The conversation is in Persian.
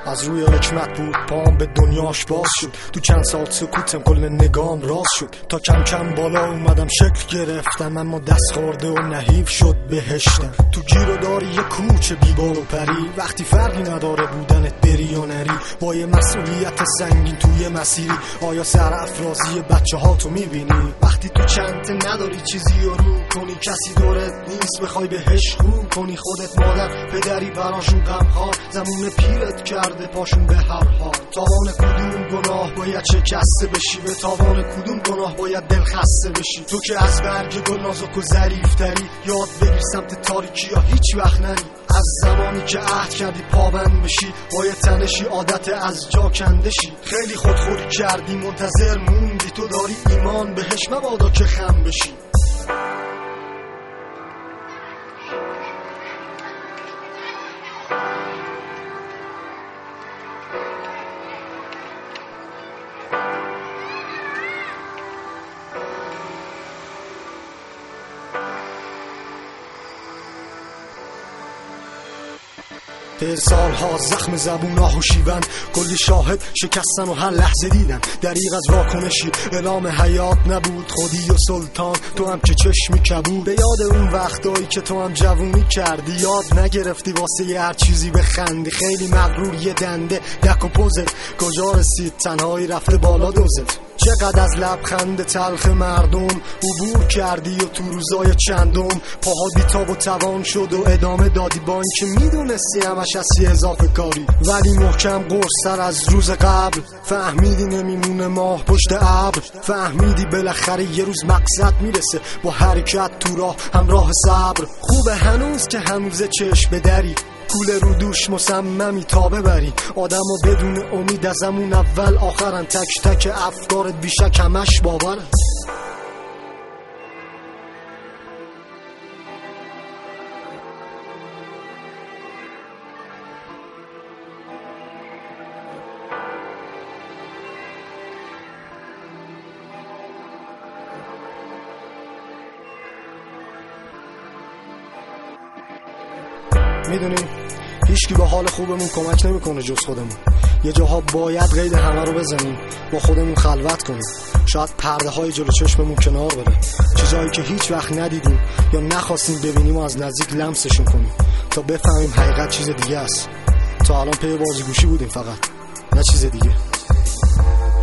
از روی حکمت بود پام به دنیاش باز شد. تو چند سال سکوتم کل نگام راز شد. تا کم کم بالا اومدم شکل گرفتم، اما دست خورده و نحیف شد بهشتم. تو گیر و داری یه کوچه بیبار و پری، وقتی فرقی نداره بودنت بری یا نری. با یه مسئولیت سنگین توی مسیری، آیا سرافرازی بچه ها تو میبینی؟ وقتی تو چنته نداری چیزی رو کنی، کسی دورت نیست بخوای بهش رو کنی. خودت مادر پدری براشون غمخوار، زمون پیرت کرده پاشون به هر حال. تاوان کدوم گناه باید شکسته بشی، به تاوان کدوم گناه باید دل خسته بشی. تو که از برگ گل نازک و ظریف تری، یاد بگیر سمت تاریکی یا هیچ وقت نری. از زمانی که عهد کردی پابند بشی، باید تنشی عادت از جا کندشی. خیلی خودخوری کردی منتظر موندی، تو داری ایمان بهش مبادا که خم بشی. طی سالها زخم زبوناه و شیون، کلی شاهد شکستن و هر لحظه دیدن. دریغ از واکنشی اعلام حیات نبود، خودی و سلطان تو هم که چشمی کبود. به یاد اون وقتایی که تو هم جوونی کردی، یاد نگرفتی واسه یه هر چیزی بخندی. خیلی مغرور یه دنده دک و پوزت، کجا رسید تنهایی رفته بالا دوزت. چقدر از لبخند تلخ مردم عبور کردی و تو روزای چندم پاها بیتاب و توان شد و ادامه دادی، با اینکه میدونستی همش هستی اضافه کاری. ولی محکم قرص‌تر از روز قبل فهمیدی نمیمونه ماه پشت ابر. فهمیدی بالاخره یه روز مقصد میرسه، با حرکت تو راه همراه صبر. خوبه هنوز که هنوز چشم بدری، کوله رو دوش مصممی تا ببری. آدمو بدون امید از همون اول آخرن، تک تک افکارت بیشک همش باورن. میدونیم هیچکی به حال خوبمون کمک نمیکنه جز خودمون. یه جاها باید قید همه رو بزنیم، با خودمون خلوت کنیم. شاید پرده های جلو چشممون کنار بره، چیزایی که هیچ وقت ندیدیم یا نخواستیم ببینیم و از نزدیک لمسشون کنیم تا بفهمیم حقیقت چیز دیگه است. تا الان پی بازیگوشی بودیم فقط، نه چیز دیگه.